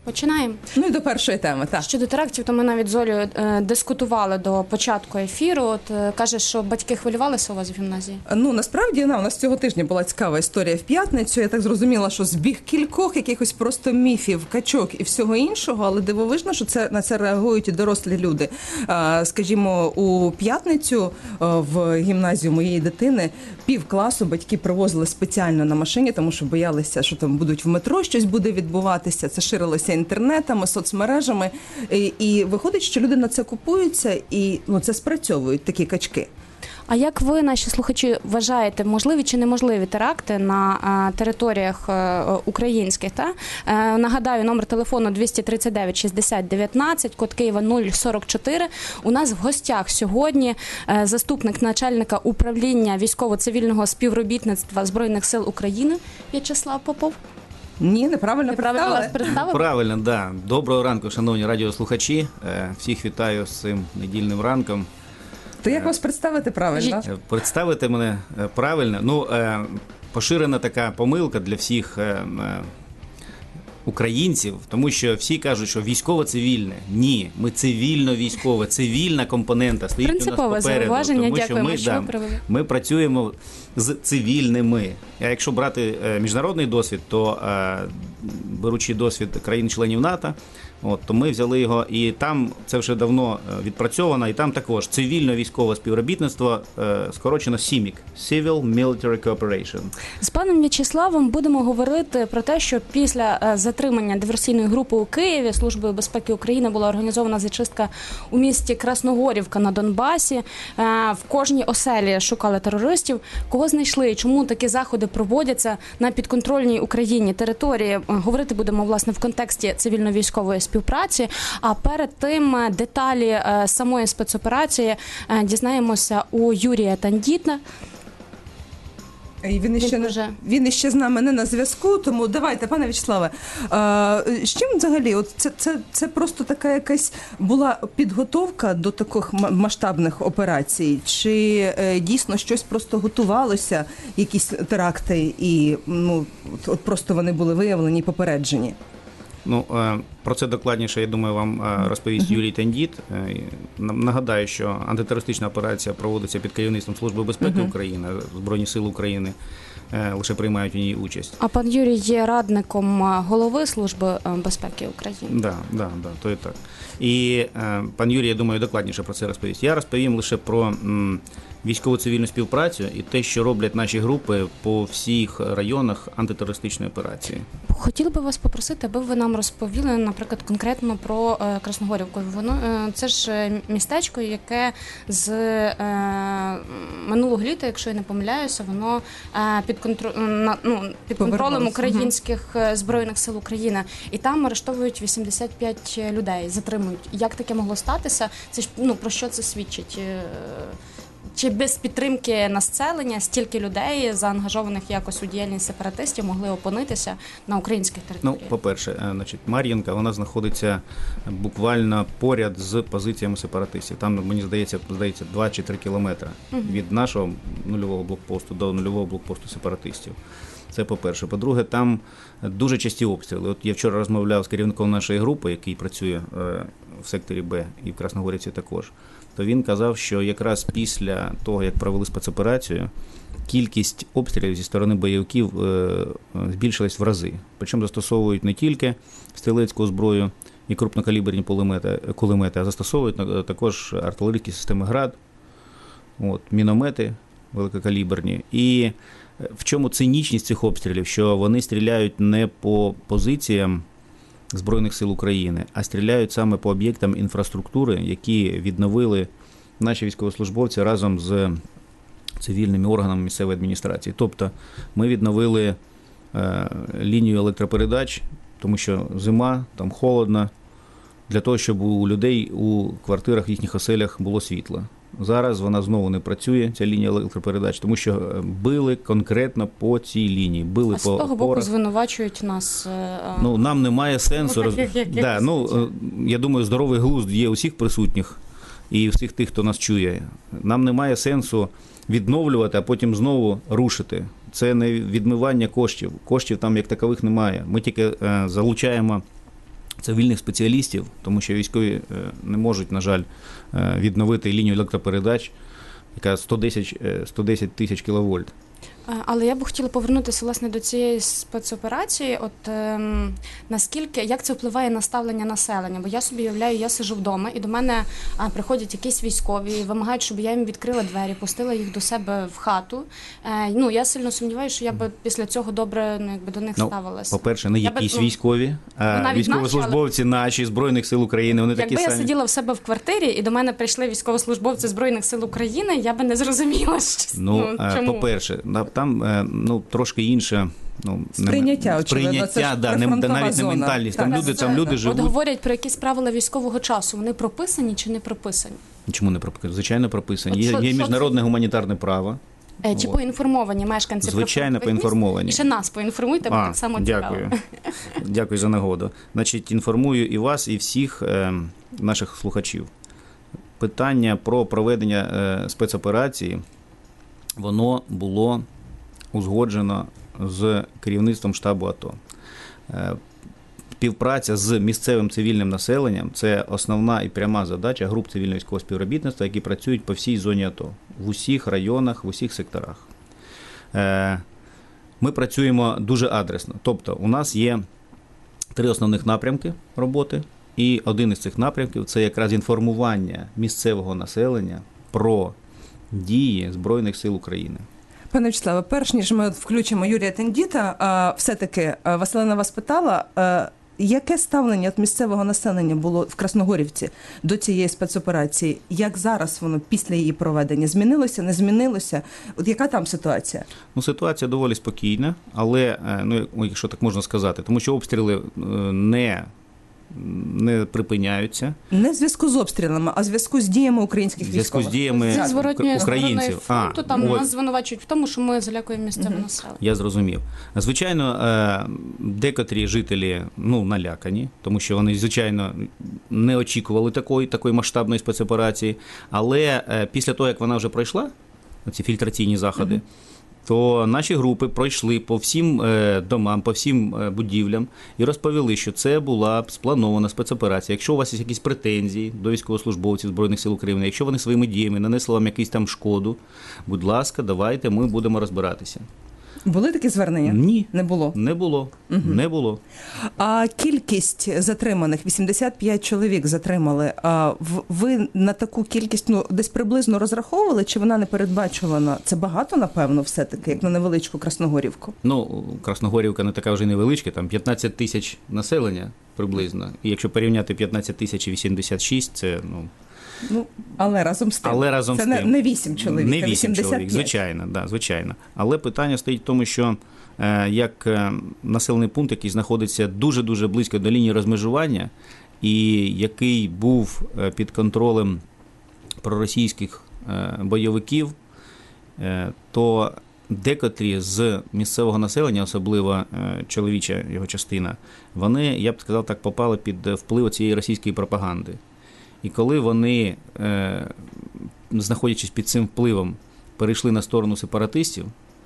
Починаємо. Ну і до першої теми, так. Щодо терактів, то ми навіть з Олею дискутували до початку ефіру. От кажеш, що батьки хвилювалися у вас в гімназії? Ну, насправді, у нас цього тижня була цікава історія в п'ятницю. Я так зрозуміла, що збіг кількох якихось просто міфів, качок і всього іншого, але дивовижно, що на це реагують і дорослі люди. Скажімо, у п'ятницю в гімназію моєї дитини півкласу батьки привозили спеціально на машині, тому що боялися, що там будуть в метро щось буде відбуватися. Це ширилося інтернетами, соцмережами. І виходить, що люди на це купуються і це спрацьовують такі качки. А як ви, наші слухачі, вважаєте, можливі чи неможливі теракти на територіях українських? Нагадаю, номер телефону 239 60 19, код Києва 044. У нас в гостях сьогодні заступник начальника управління військово-цивільного співробітництва Збройних сил України В'ячеслав Попов. Ні, неправильно вас представили? Правильно, да. Доброго ранку, шановні радіослухачі. Всіх вітаю з цим недільним ранком. То як вас представити правильно? Представити мене правильно. Поширена така помилка для всіх українців, тому що всі кажуть, що військово-цивільне. Ні, ми цивільно-військове, цивільна компонента стоїть у нас попереду. Принципове зауваження, тому що ми працюємо з цивільними. А якщо брати міжнародний досвід, то беручи досвід країн-членів НАТО, то ми взяли його, і там це вже давно відпрацьовано, і там також цивільно-військове співробітництво, скорочено CMIC – Civil Military Cooperation. З паном В'ячеславом будемо говорити про те, що після затримання диверсійної групи у Києві Службою безпеки України була організована зачистка у місті Красногорівка на Донбасі. В кожній оселі шукали терористів. Кого знайшли і чому такі заходи проводяться на підконтрольній Україні території? Говорити будемо, власне, в контексті цивільно-військової співпраці, а перед тим деталі самої спецоперації дізнаємося у Юрія Тандіта. І він іще з нами не на зв'язку, тому давайте, пане В'ячеславе, з чим взагалі? Це просто така якась була підготовка до таких масштабних операцій? Чи дійсно щось просто готувалося, якісь теракти, і от просто вони були виявлені і попереджені? Про це докладніше, я думаю, вам розповість Юрій Тандіт. Нагадаю, що антитерористична операція проводиться під керівництвом Служби безпеки України, Збройні сили України лише приймають у ній участь. А пан Юрій є радником голови Служби безпеки України? Да, то і так. І пан Юрій, я думаю, докладніше про це розповість. Я розповім лише про військово-цивільну співпрацю і те, що роблять наші групи по всіх районах антитерористичної операції. Хотіла би вас попросити, аби ви нам розповіли, наприклад, конкретно про Красногорівку. Це ж містечко, яке з минулого літа, якщо я не помиляюся, воно під контролем українських Збройних сил України. І там арештовують 85 людей, затримують. Як таке могло статися? Це ж, про що це свідчить? Чи без підтримки населення стільки людей, заангажованих якось у діяльність сепаратистів, могли опинитися на українських територіях? По-перше, Мар'їнка, вона знаходиться буквально поряд з позиціями сепаратистів. Там, мені здається, 2 чи 3 кілометри від нашого нульового блокпосту до нульового блокпосту сепаратистів. Це по-перше. По-друге, там дуже часті обстріли. От я вчора розмовляв з керівником нашої групи, який працює в секторі Б і в Красногорівці також, то він казав, що якраз після того, як провели спецоперацію, кількість обстрілів зі сторони бойовиків збільшилась в рази. Причому застосовують не тільки стрілецьку зброю і крупнокаліберні кулемети, а застосовують також артилерійські системи «Град», міномети великокаліберні. І в чому цинічність цих обстрілів? Що вони стріляють не по позиціям Збройних сил України, а стріляють саме по об'єктам інфраструктури, які відновили наші військовослужбовці разом з цивільними органами місцевої адміністрації. Тобто ми відновили лінію електропередач, тому що зима, там холодно, для того, щоб у людей у квартирах, в їхніх оселях було світло. Зараз вона знову не працює, ця лінія електропередач, тому що били конкретно по цій лінії. Били з того боку звинувачують нас. Нам немає сенсу. Я думаю, здоровий глузд є у всіх присутніх і у всіх тих, хто нас чує. Нам немає сенсу відновлювати, а потім знову рушити. Це не відмивання коштів. Коштів там як такових немає. Ми тільки залучаємо цивільних спеціалістів, тому що військові не можуть, на жаль, відновити лінію електропередач, яка 110 тисяч кіловольт. Але я б хотіла повернутися, власне, до цієї спецоперації. Наскільки, як це впливає на ставлення населення? Бо я собі уявляю, я сиджу вдома, і до мене приходять якісь військові, і вимагають, щоб я їм відкрила двері, пустила їх до себе в хату. Я сильно сумніваюся, що я би після цього добре до них ставилася. По-перше, не якісь військові, а військовослужбовці наші, Збройних сил України, вони такі самі. Якби я сиділа в себе в квартирі, і до мене прийшли військовослужбовці Збройних сил України, я би не зрозуміла, що чому. По-перше, там трошки інше сприйняття, очевидно, це ж навіть не ментальність. Там люди живуть. От говорять про якісь правила військового часу. Вони прописані чи не прописані? Чому не прописані? Звичайно, прописані. Є міжнародне гуманітарне право. Чи поінформовані мешканці? Звичайно, поінформовані. І ще нас поінформуйте, бо так само цікаво. Дякую за нагоду. Значить, інформую і вас, і всіх наших слухачів. Питання про проведення спецоперації, воно було узгоджено з керівництвом штабу АТО. Співпраця з місцевим цивільним населенням – це основна і пряма задача груп цивільно-військового співробітництва, які працюють по всій зоні АТО, в усіх районах, в усіх секторах. Ми працюємо дуже адресно. Тобто у нас є 3 основних напрямки роботи, і один із цих напрямків – це якраз інформування місцевого населення про дії Збройних сил України. Пане Вячеславе, перш ніж ми включимо Юрія Тендіта, все-таки Василина вас питала, яке ставлення від місцевого населення було в Красногорівці до цієї спецоперації? Як зараз воно після її проведення? Змінилося, не змінилося? От яка там ситуація? Ситуація доволі спокійна, але, якщо так можна сказати, тому що обстріли не припиняються. Не в зв'язку з обстрілами, а в зв'язку з діями українських військових. В зв'язку з діями українців. Фронту, там нас звинувачують в тому, що ми залякуємо місцеве населення. Я зрозумів. Звичайно, декотрі жителі налякані, тому що вони, звичайно, не очікували такої масштабної спецоперації, але після того, як вона вже пройшла, ці фільтраційні заходи, то наші групи пройшли по всім домам, по всім будівлям і розповіли, що це була спланована спецоперація. Якщо у вас є якісь претензії до військовослужбовців Збройних сил України, якщо вони своїми діями нанесли вам якусь там шкоду, будь ласка, давайте, ми будемо розбиратися. Були такі звернення? Ні. Не було? Не було. Угу. Не було. А кількість затриманих, 85 чоловік затримали, ви на таку кількість десь приблизно розраховували, чи вона не передбачувана? Це багато, напевно, все-таки, як на невеличку Красногорівку? Красногорівка не така вже й невеличка, там 15 тисяч населення приблизно. І якщо порівняти 15 тисяч і 86, це, але разом з тим. Це не 8 чоловік, не 8 чоловік, звичайно. Але питання стоїть в тому, що як населений пункт, який знаходиться дуже-дуже близько до лінії розмежування, і який був під контролем проросійських бойовиків, то декотрі з місцевого населення, особливо чоловіча його частина, вони, я б сказав так, попали під вплив цієї російської пропаганди. І коли вони, знаходячись під цим впливом, перейшли на сторону сепаратистів,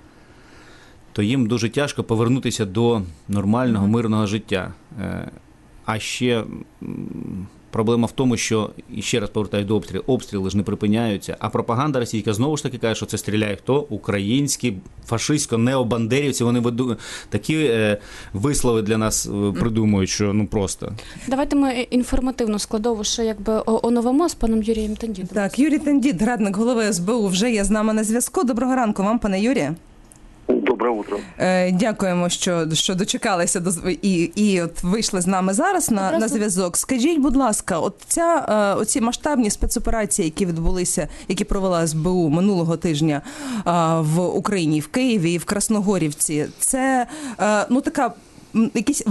то їм дуже тяжко повернутися до нормального, мирного життя. А ще проблема в тому, що, і ще раз повертаюся до обстрілів, обстріли ж не припиняються, а пропаганда російська знову ж таки каже, що це стріляє хто? Українські, фашистсько-необандерівці, вони такі вислови для нас придумують, що просто. Давайте ми інформативну складову ще оновимо з паном Юрієм Тендітом. Так, Юрій Тендіт, радник голови СБУ, вже є з нами на зв'язку. Доброго ранку вам, пане Юрію. Доброе утро. Дякуємо, що дочекалися і от вийшли з нами зараз на зв'язок. Скажіть, будь ласка, оці масштабні спецоперації, які відбулися, які провела СБУ минулого тижня в Україні, в Києві і в Красногорівці, це така якісь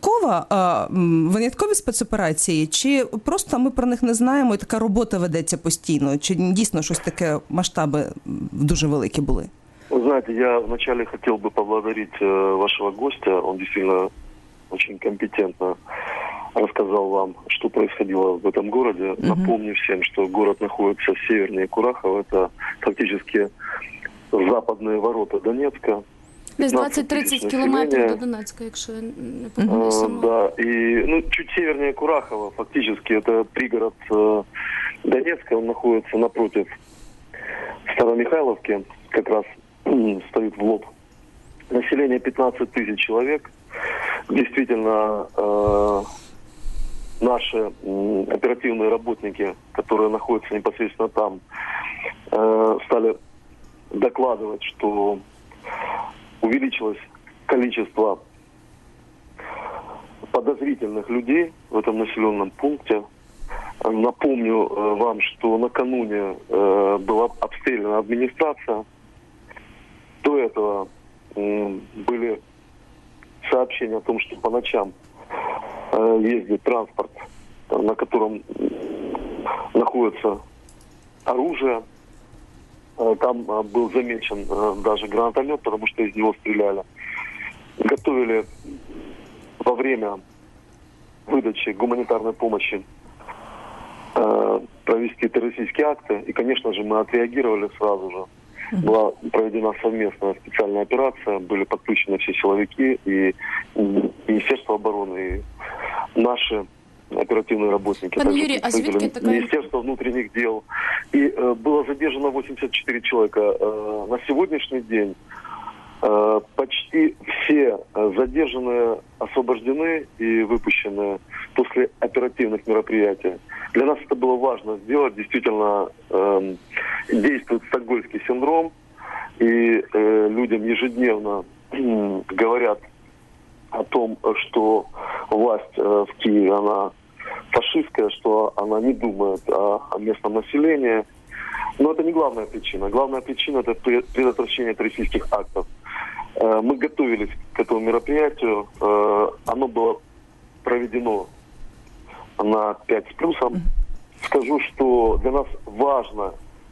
виняткові спецоперації, чи просто ми про них не знаємо і така робота ведеться постійно, чи дійсно щось таке масштаби дуже великі були? Вы знаете, я вначале хотел бы поблагодарить вашего гостя. Он действительно очень компетентно рассказал вам, что происходило в этом городе. Напомню всем, что город находится севернее Курахова. Это фактически западные ворота Донецка. Десь 15 20-30 тысяч кілометрів до населения. Донецька, якщо я не помиляюся. Да, и чуть севернее Курахова, фактически это пригород Донецка, он находится напротив Старомихайловки, как раз стоит в лоб. Население 15 тысяч человек. Действительно, наши оперативные работники, которые находятся непосредственно там, стали докладывать, что увеличилось количество подозрительных людей в этом населенном пункте. Напомню вам, что накануне была обстреляна администрация. До этого были сообщения о том, что по ночам ездит транспорт, на котором находится оружие. Там был замечен даже гранатомет, потому что из него стреляли. Готовили во время выдачи гуманитарной помощи провести террористические акты. И, конечно же, мы отреагировали сразу же. Была проведена совместная специальная операция, были подключены все силовики и Министерство обороны, и наши оперативные работники, Пане также Юрій, а звідки представители така... Министерства внутренних дел. И было задержано 84 человека. На сегодняшний день почти все задержанные освобождены и выпущены после оперативных мероприятий. Для нас это было важно сделать. Действительно, действует стокгольмский синдром, и людям ежедневно говорят о том, что власть в Киеве, она фашистская, что она не думает о местном населении. Но это не главная причина. Главная причина – это предотвращение террористических актов. Мы готовились к этому мероприятию. Оно было проведено на 5 с плюсом. Скажу, что для нас важно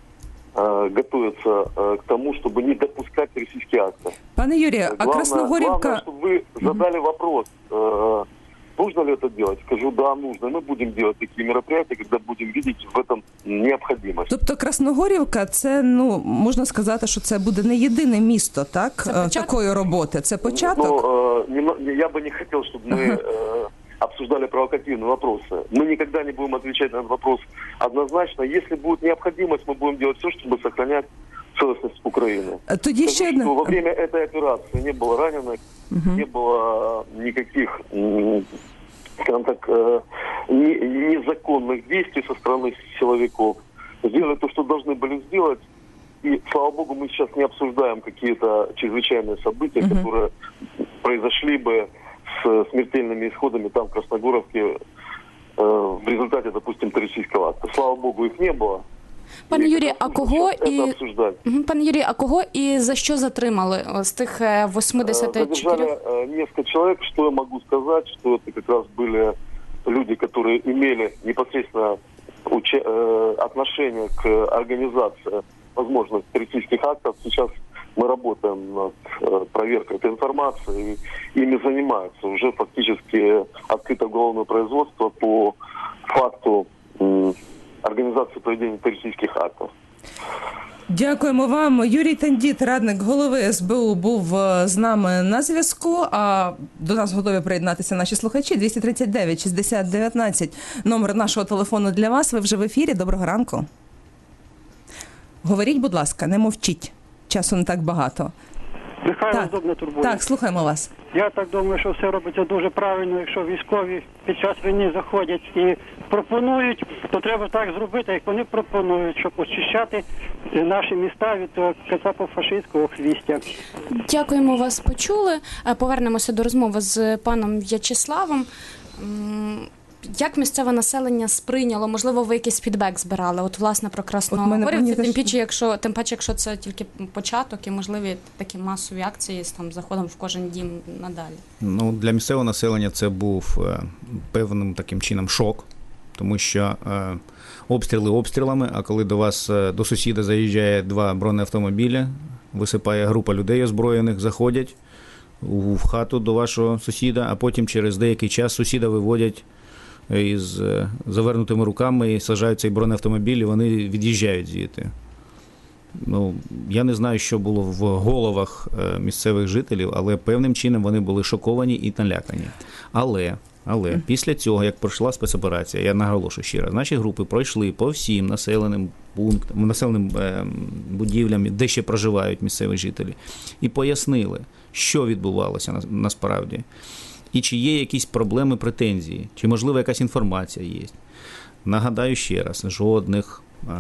готовиться к тому, чтобы не допускать террористические акты. Пане Юрію, а Красногорівка... Главное, чтобы вы задали вопрос, нужно ли это делать. Скажу, да, нужно. Мы будем делать такие мероприятия, когда будем видеть в этом необходимость. Тобто Красногорівка, це, можна сказати, що це буде не єдине місто, так, такої роботи. Це початок? Я бы не хотел, чтобы мы обсуждали провокативные вопросы. Мы никогда не будем отвечать на этот вопрос однозначно. Если будет необходимость, мы будем делать все, чтобы сохранять целостность Украины. Тоді ще одне. Во время этой операции не было раненых, не было никаких, скажем так, незаконных действий со стороны силовиков. Сделали то, что должны были сделать. И, слава богу, мы сейчас не обсуждаем какие-то чрезвычайные события, которые произошли бы с смертельными исходами там, в Красногоровке, в результате, допустим, террористического акта. Слава богу, их не было. Пане Юрію, Пане Юрію, а кого і за що затримали з тих 84? Задержали несколько человек. Что я могу сказать, что это как раз были люди, которые имели непосредственно отношение к организации возможных террористических актов. Сейчас мы работаем над проверкой этой информации, и ими занимаются. Уже фактически открыто уголовное производство по факту організації проведення терористичних актів. Дякуємо вам. Юрій Тендіт, радник голови СБУ, був з нами на зв'язку. А до нас готові приєднатися наші слухачі. 239-60-19. Номер нашого телефону для вас. Ви вже в ефірі. Доброго ранку. Говоріть, будь ласка, не мовчіть. Часу не так багато. Михайло Зубна турбує. Так, слухаємо вас. Я так думаю, що все робиться дуже правильно. Якщо військові під час війни заходять і пропонують, то треба так зробити, як вони пропонують, щоб очищати наші міста від того кацапо-фашистського хвістя. Дякуємо, вас почули. Повернемося до розмови з паном В'ячеславом. Як місцеве населення сприйняло? Можливо, ви якийсь фідбек збирали? От, власне, про Красногорівку, тим паче, якщо це тільки початок і можливі такі масові акції з там заходом в кожен дім надалі. Для місцевого населення це був певним таким чином шок, тому що обстріли обстрілами, а коли до вас, до сусіда заїжджає 2 бронеавтомобілі, висипає група людей озброєних, заходять в хату до вашого сусіда, а потім через деякий час сусіда виводять із завернутими руками і саджають цей бронеавтомобіль, і вони від'їжджають звідти. Ну, я не знаю, що було в головах місцевих жителів, але певним чином вони були шоковані і налякані. Але після цього, як пройшла спецоперація, я наголошую ще раз, наші групи пройшли по всім населеним пунктам, населеним будівлям, де ще проживають місцеві жителі, і пояснили, що відбувалося насправді, і чи є якісь проблеми, претензії, чи, можливо, якась інформація є. Нагадаю ще раз, жодних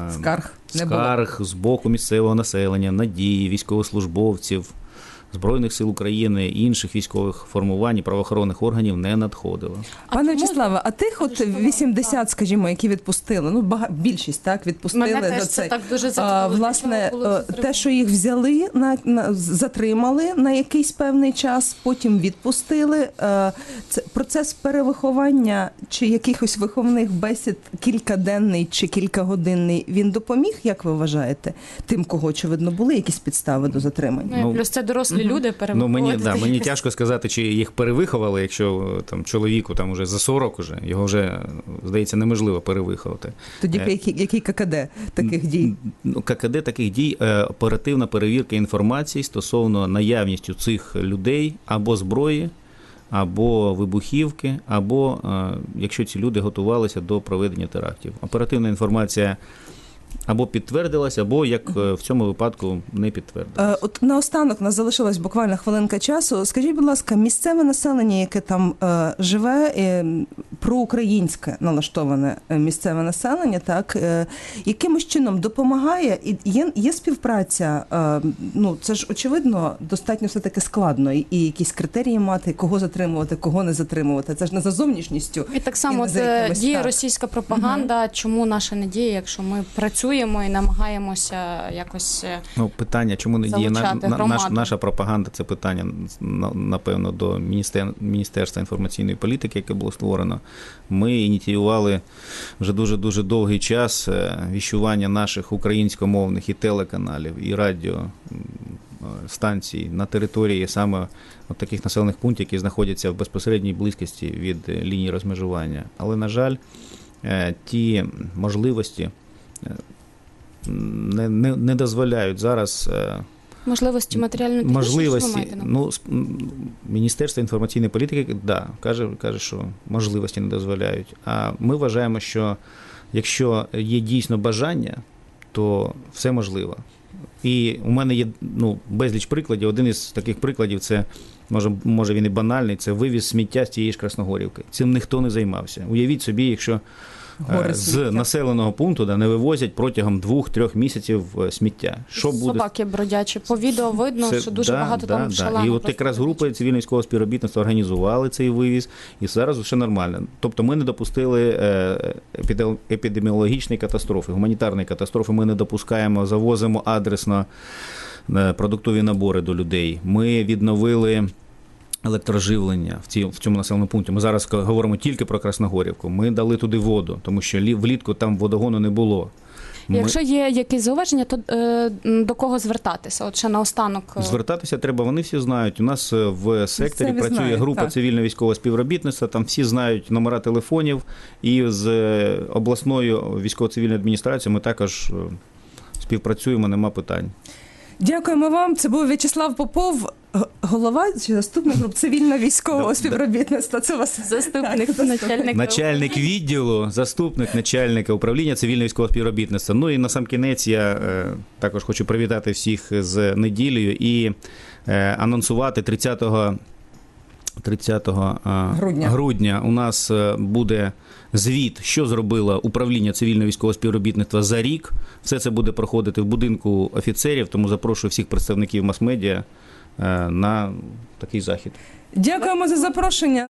скарг з боку місцевого населення, надії, військовослужбовців, Збройних сил України і інших військових формувань і правоохоронних органів не надходило. Пане Вячеславе, а тих от 80, скажімо, які відпустили, ну більшість, так, відпустили. Мене теж це так дуже зацікавило. Власне, те, що їх взяли, затримали на якийсь певний час, потім відпустили. Це процес перевиховання чи якихось виховних бесід кількаденний чи кількагодинний, він допоміг, як ви вважаєте, тим, кого, очевидно, були якісь підстави до затримання? Ну, плюс це дорослі люди перевиховувати. Ну, мені тяжко сказати, чи їх перевиховали, якщо там чоловіку там уже за 40 уже, його вже, здається, неможливо перевиховати. Тоді який ККД таких дій? Ну, ККД таких дій – оперативна перевірка інформації стосовно наявністю цих людей або зброї, або вибухівки, або якщо ці люди готувалися до проведення терактів. Оперативна інформація або підтвердилась, або, як в цьому випадку, не підтвердилась. От наостанок, нас залишилась буквально хвилинка часу. Скажіть, будь ласка, місцеве населення, яке там живе, проукраїнське налаштоване місцеве населення, так, якимось чином допомагає? І є співпраця? Ну, це ж, очевидно, достатньо все-таки складно. І якісь критерії мати, кого затримувати, кого не затримувати. Це ж не за зовнішністю. І так само діє російська пропаганда. Чому наша не діє, якщо ми працюємо і намагаємося якось питання, чому не діє наша пропаганда, це питання, напевно, до Міністерства інформаційної політики, яке було створено. Ми ініціювали вже дуже-дуже довгий час віщування наших українськомовних і телеканалів, і радіостанцій на території саме от таких населених пунктів, які знаходяться в безпосередній близькості від лінії розмежування. Але, на жаль, ті можливості не дозволяють зараз можливості матеріально-технічні, Міністерство інформаційної політики, каже, що можливості не дозволяють. А ми вважаємо, що якщо є дійсно бажання, то все можливо. І у мене є безліч прикладів. Один із таких прикладів – це, може він і банальний, це вивіз сміття з тієї ж Красногорівки. Цим ніхто не займався. Уявіть собі, якщо з населеного пункту не вивозять протягом 2-3 місяців сміття. Собаки бродячі. По відео видно, що дуже багато там шалено. І от якраз групи цивільно-військового співробітництва організували цей вивіз, і зараз все нормально. Тобто ми не допустили епідеміологічної катастрофи, гуманітарної катастрофи ми не допускаємо, завозимо адресно продуктові набори до людей. Ми відновили електроживлення в цьому населеному пункті. Ми зараз говоримо тільки про Красногорівку. Ми дали туди воду, тому що влітку там водогону не було. Якщо є якісь зауваження, то до кого звертатися? От ще наостанок. Звертатися треба, вони всі знають. У нас в секторі працює група цивільно-військового співробітництва, там всі знають номера телефонів, і з обласною військово-цивільною адміністрацією ми також співпрацюємо, нема питань. Дякуємо вам. Це був В'ячеслав Попов, голова чи заступник груп цивільно-військового співробітництва. Це у вас начальник відділу, заступник начальника управління цивільно-військового співробітництва. Ну і на сам кінець я також хочу привітати всіх з неділею і анонсувати 30 грудня у нас буде звіт, що зробило управління цивільно-військового співробітництва за рік. Все це буде проходити в будинку офіцерів, тому запрошую всіх представників мас-медіа на такий захід. Дякуємо за запрошення.